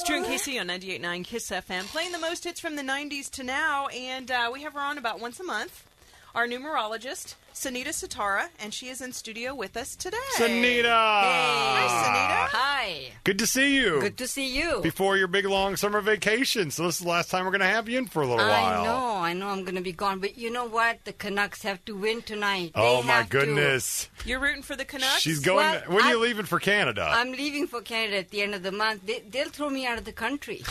It's Drew and Casey on 98.9 KISS FM, playing the most hits from the 90s to now, and we have her on about once a month. Our numerologist, Sunita Sitara, and she is in studio with us today. Sunita! Hey! Hi, Sunita. Hi. Good to see you. Good to see you. Before your big, long summer vacation. So this is the last time we're going to have you in for a little while. I know I'm going to be gone. But you know what? The Canucks have to win tonight. Oh, They my have to. goodness. You're rooting for the Canucks? She's going... Well, when are you leaving for Canada? I'm leaving for Canada at the end of the month. They'll throw me out of the country.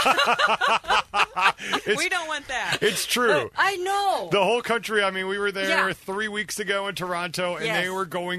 We don't want that. It's true. I know. The whole country, I mean, we were there Yeah. 3 weeks ago in Toronto, and Yes. they were going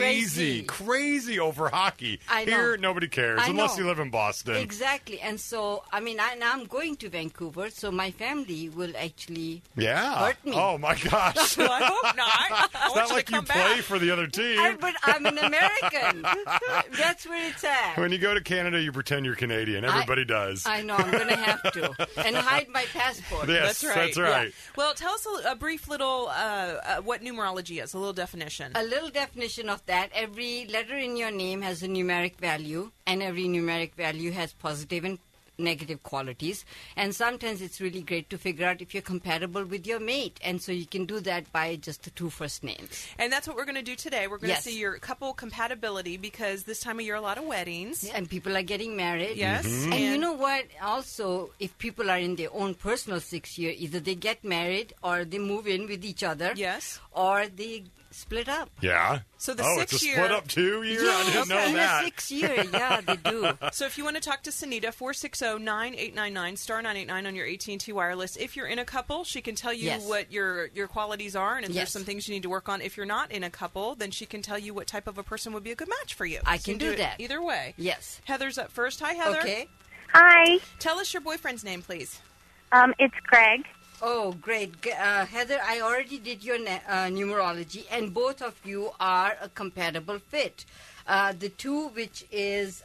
crazy over hockey. I know. Here, nobody cares, I unless know. you live in Boston. Exactly. And so, I mean, I'm going to Vancouver, so my family will actually Yeah. hurt me. Oh, my gosh. Well, I hope not. I It's want not you like to you come play back. for the other team. But I'm an American. That's where it's at. When you go to Canada, you pretend you're Canadian. Everybody does. I know. I'm going to have to. And hide my passport. Yes, That's right. right. Well, tell us a brief little what numerology is, a little definition. A little definition of that. Every letter in your name has a numeric value, and every numeric value has positive and negative qualities. And sometimes it's really great to figure out if you're compatible with your mate. And so you can do that by just the two first names. And that's what we're going to do today. We're going to Yes. see your couple compatibility because this time of year, a lot of weddings. And people are getting married. Yes. Mm-hmm. And you know what? Also, if people are in their own personal 6 year, either they get married or they move in with each other. Yes. Or they split up. Yeah. So the it's a 6 year. split up 2 year? I didn't know in that. the 6 year, yeah, they do. So if you want to talk to Sunita, 460-9899, star 989 on your AT&T wireless. If you're in a couple, she can tell you Yes. what your qualities are, and if there's Yes. some things you need to work on. If you're not in a couple, then she can tell you what type of a person would be a good match for you. I So can you do it that. Either way. Yes. Heather's up first. Hi, Heather. Okay. Hi, Tell us your boyfriend's name, please. it's Greg. Oh, great. Heather, I already did your numerology, and both of you are a compatible fit. The two, which is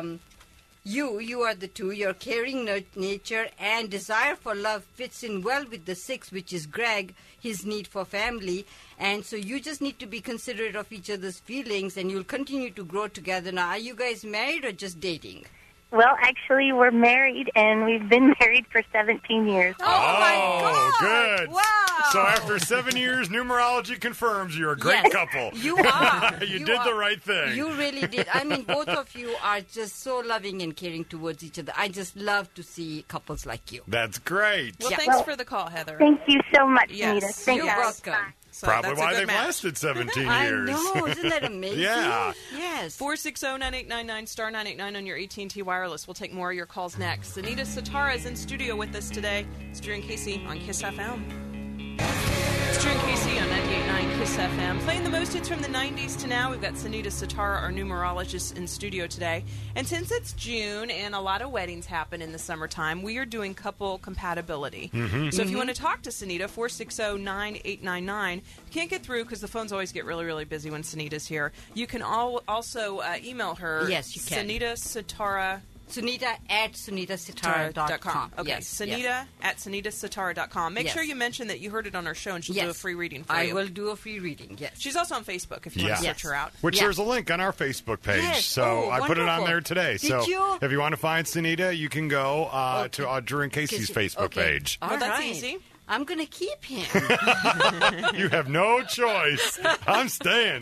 you are the two. Your caring nature and desire for love fits in well with the 6, which is Greg, his need for family. And so you just need to be considerate of each other's feelings, and you'll continue to grow together. Now, are you guys married or just dating? Well, actually, we're married, and we've been married for 17 years. Oh, my God! Good. Wow! So after 7 years, numerology confirms you're a great Yes, couple. You are. You did the right thing. You really did. I mean, both of you are just so loving and caring towards each other. I just love to see couples like you. That's great. Well, Yeah. thanks Well, for the call, Heather. Thank you so much, Yes. Nita. Thank You're you. welcome. So Probably that's a why good they've match. lasted 17 I years. know. Isn't that amazing? Yeah. Yes. 460-9899, star 989 on your AT&T wireless. We'll take more of your calls next. Anita Sitara is in studio with us today. It's Drew and Casey on KISS FM. It's Drew and Casey on 98.9 KISS FM. Playing the most hits from the 90s to now. We've got Sunita Sitara, our numerologist, in studio today. And since it's June and a lot of weddings happen in the summertime, we are doing couple compatibility. So if you want to talk to Sunita, 460-9899. If you can't get through because the phones always get really, really busy when Sunita's here, you can also email her. Yes, you can. Sunita Sitara. Sunita at sunitasitara.com. Okay, Yes, Sunita yes. at sunitasitara.com. Make Yes. sure you mention that you heard it on our show, and she'll do a Yes. free reading for I you. will do a free reading, yes. She's also on Facebook if you want Yeah. to search Yes. her out. Which Yeah. there's a link on our Facebook page. Yes. So Oh, I put it on wonderful. there today. Did So you? if you want to find Sunita, you can go to Drew and Casey's Facebook Okay. page. All Well, that's right. easy. I'm going to keep him. You have no choice. I'm staying.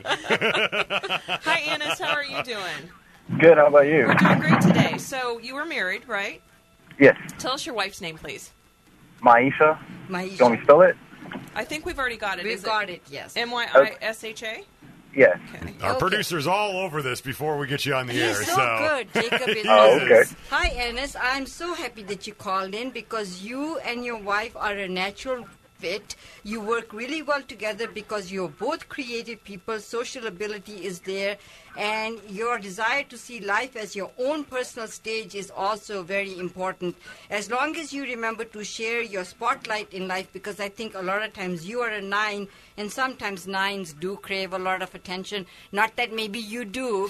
Hi, Annis. How are you doing? Good. How about you? We're doing great today. So you were married, right? Yes. Tell us your wife's name, please. Maisha. You want me to Maisha. spell it? I think we've already got it. We've Is got it, yes. M-Y-I-S-H-A? Yes. Okay. Our Okay. producer's all over this before we get you on the air. He's so good. Jacob is Oh, awesome. okay. Hi, Ennis. I'm so happy that you called in because you and your wife are a natural fit. You work really well together because you're both creative people. Social ability is there. And your desire to see life as your own personal stage is also very important. As long as you remember to share your spotlight in life, because I think a lot of times you are a 9, and sometimes 9s do crave a lot of attention. Not that maybe you do.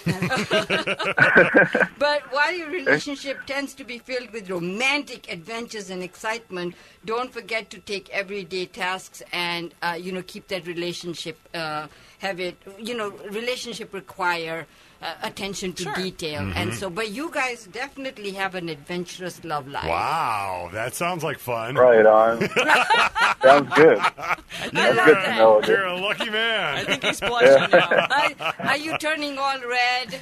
But while your relationship tends to be filled with romantic adventures and excitement, don't forget to take everyday tasks and, keep that relationship, relationship require attention to Sure. detail. And so, but you guys definitely have an adventurous love life. Wow, that sounds like fun. Right on. Sounds good. That's good to know. You're a lucky I man. think he's blushing now. Are you turning all red?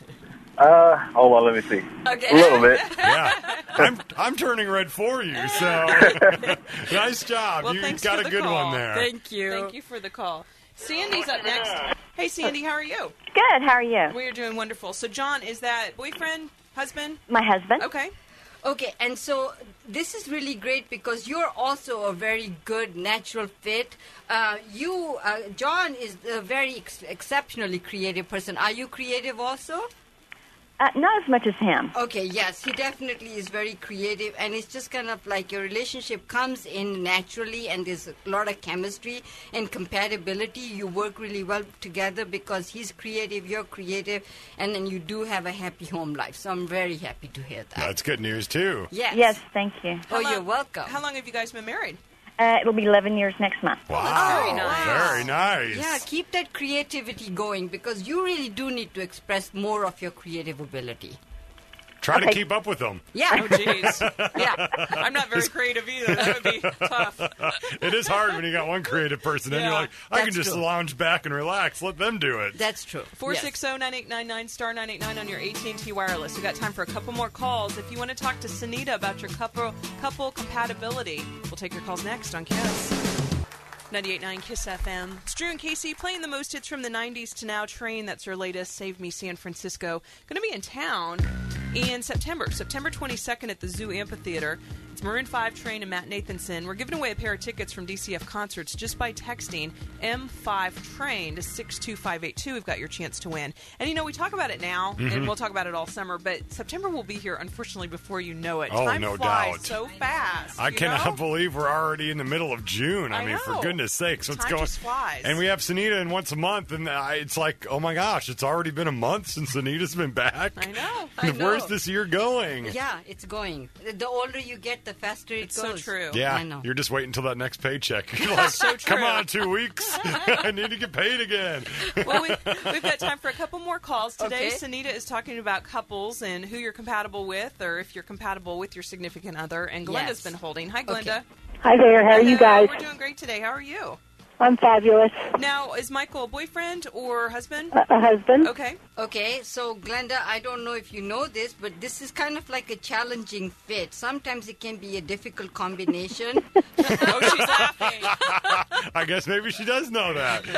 Hold on, let me see. Okay. A little bit. Yeah, I'm turning red for you. So nice job. Well, You thanks got for a the good call. one there. Thank you. Thank you for the call. Sandy's up next. Hey, Sandy, how are you? Good. How are you? We are doing wonderful. So, John, is that boyfriend, husband? My husband. Okay. Okay, and so this is really great because you're also a very good natural fit. John is a very exceptionally creative person. Are you creative also? Not as much as him. Okay, yes, he definitely is very creative, and it's just kind of like your relationship comes in naturally, and there's a lot of chemistry and compatibility. You work really well together because he's creative, you're creative, and then you do have a happy home life. So I'm very happy to hear that. That's good news too. Yes. Yes, thank you. Oh, you're welcome. How long have you guys been married? It'll be 11 years next month. Wow, very nice. Very nice. Yeah, keep that creativity going because you really do need to express more of your creative ability. Try to Okay. keep up with them. Yeah. Oh, jeez. Yeah. I'm not very creative either. That would be tough. It is hard when you got one creative person and Yeah, you're like, I can that's just true. lounge back and relax. Let them do it. That's true. 460-9899, star 989 on your AT&T wireless. We got time for a couple more calls. If you want to talk to Sunita about your couple compatibility, we'll take your calls next on KISS. 98.9 KISS FM. It's Drew and Casey playing the most hits from the 90s to now. Train, that's her latest, Save Me San Francisco. Going to be in town in September 22nd at the Zoo Amphitheater. It's Maroon 5 Train and Matt Nathanson. We're giving away a pair of tickets from DCF Concerts just by texting M5 Train to 62582. We've got your chance to win. And, we talk about it now, and we'll talk about it all summer, but September will be here, unfortunately, before you know it. Oh, Time no flies doubt. so fast. I you cannot know? believe we're already in the middle of June. I I mean, for know. goodness sakes, what's Time going? just flies. And we have Sunita in once a month, and it's like, oh my gosh, it's already been a month since Sunita's been back. I know. Where's this year going? Yeah, it's going. The older you get, the faster it It's goes. so true. Yeah, I know. you're just waiting until that next paycheck. You're like, So true. come on, 2 weeks. I need to get paid again. Well, we've got time for a couple more calls today. Okay. Sunita is talking about couples and who you're compatible with, or if you're compatible with your significant other. And Glenda's Yes. been holding. Hi, Glenda. Okay. Hi there. How are you Hello, guys? We're doing great today. How are you? I'm fabulous. Now, is Michael a boyfriend or husband? A husband. Okay. Okay, so Glenda, I don't know if you know this, but this is kind of like a challenging fit. Sometimes it can be a difficult combination. Oh, she's laughing. I guess maybe she does know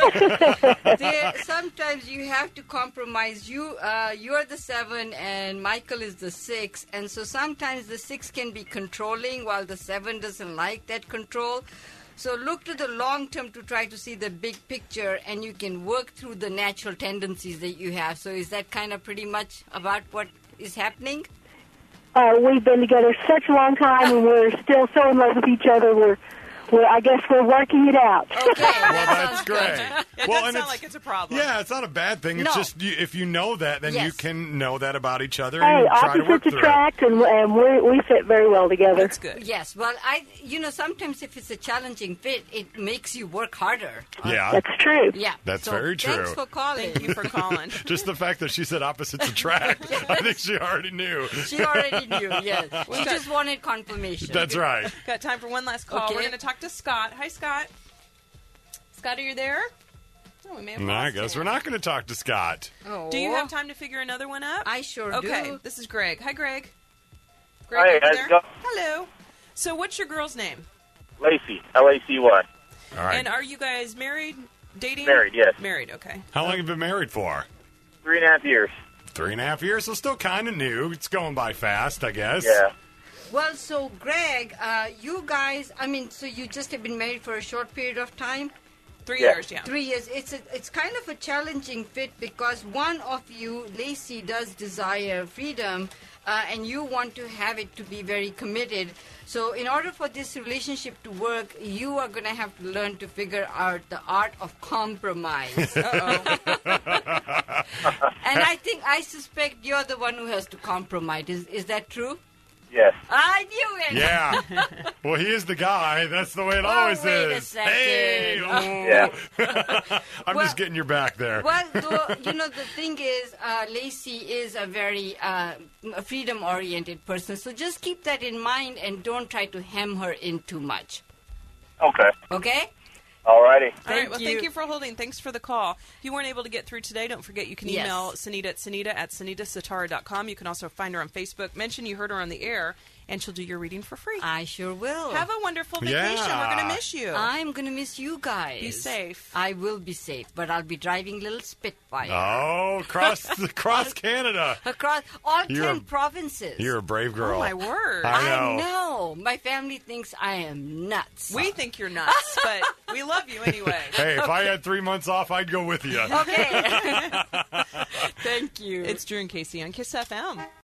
that. Sometimes you have to compromise. You're the 7 and Michael is the 6, and so sometimes the 6 can be controlling while the 7 doesn't like that control. So look to the long term to try to see the big picture, and you can work through the natural tendencies that you have. So is that kind of pretty much about what is happening? We've been together such a long time, and we're still so in love with each other. I guess we're working it out. Okay, Well, that that's sounds great. good. It Well, doesn't and sound like it's a problem. Yeah, it's not a bad thing. It's No. just if you know that, then you Yes. can know that about each other Hey, and try to work opposites through it. attract, and we fit very well together. That's good. Yes, well, sometimes if it's a challenging fit, it makes you work harder. Yeah, That's true. Yeah. That's So very true. Thanks for calling. Thank you for calling. just the fact that she said opposites attract, I think she already knew. She already knew, yes. She just wanted confirmation. That's right. Got time for one last call. Okay. We're going to talk to Scott. Hi, Scott. Scott, are you there? Oh, we may have No, I lost guess him. we're not going to talk to Scott. Oh. Do you have time to figure another one up? I sure Okay, do. this is Greg. Hi, Greg. Hi, are you how's there? it going? Hello. So what's your girl's name? Lacey, L-A-C-Y. All right. And are you guys married, dating? Married, yes. Married, okay. How long have you been married for? 3.5 years. 3.5 years, so still kind of new. It's going by fast, I guess. Yeah. Well, so Greg, you guys, so you just have been married for a short period of time? 3 Yeah. years, yeah. 3 years. It's kind of a challenging fit because one of you, Lacey, does desire freedom, and you want to have it to be very committed. So in order for this relationship to work, you are going to have to learn to figure out the art of compromise. Uh-oh. And I suspect you're the one who has to compromise. Is that true? Yes. I knew it. Yeah. Well, he is the guy. That's the way it Oh, always wait a is. second. Hey. Yeah. I'm Well- just getting your back there. Well, though, the thing is, Lacey is a very freedom-oriented person, so just keep that in mind and don't try to hem her in too much. Okay. Okay? All righty. All right, well, thank you for holding. Thanks for the call. If you weren't able to get through today, don't forget you can Yes. email Sunita at sunitasatara.com. You can also find her on Facebook. Mention you heard her on the air, and she'll do your reading for free. I sure will. Have a wonderful vacation. Yeah. We're going to miss you. I'm going to miss you guys. Be safe. I will be safe, but I'll be driving little Spitfire. Oh, cross Canada. Across all You're 10 a- provinces. You're a brave girl. Oh, my word. I know. know. My family thinks I am nuts. We think you're nuts, but we love you anyway. Hey, if I had 3 months off, I'd go with you. Okay. Thank you. It's Drew and Casey on Kiss FM.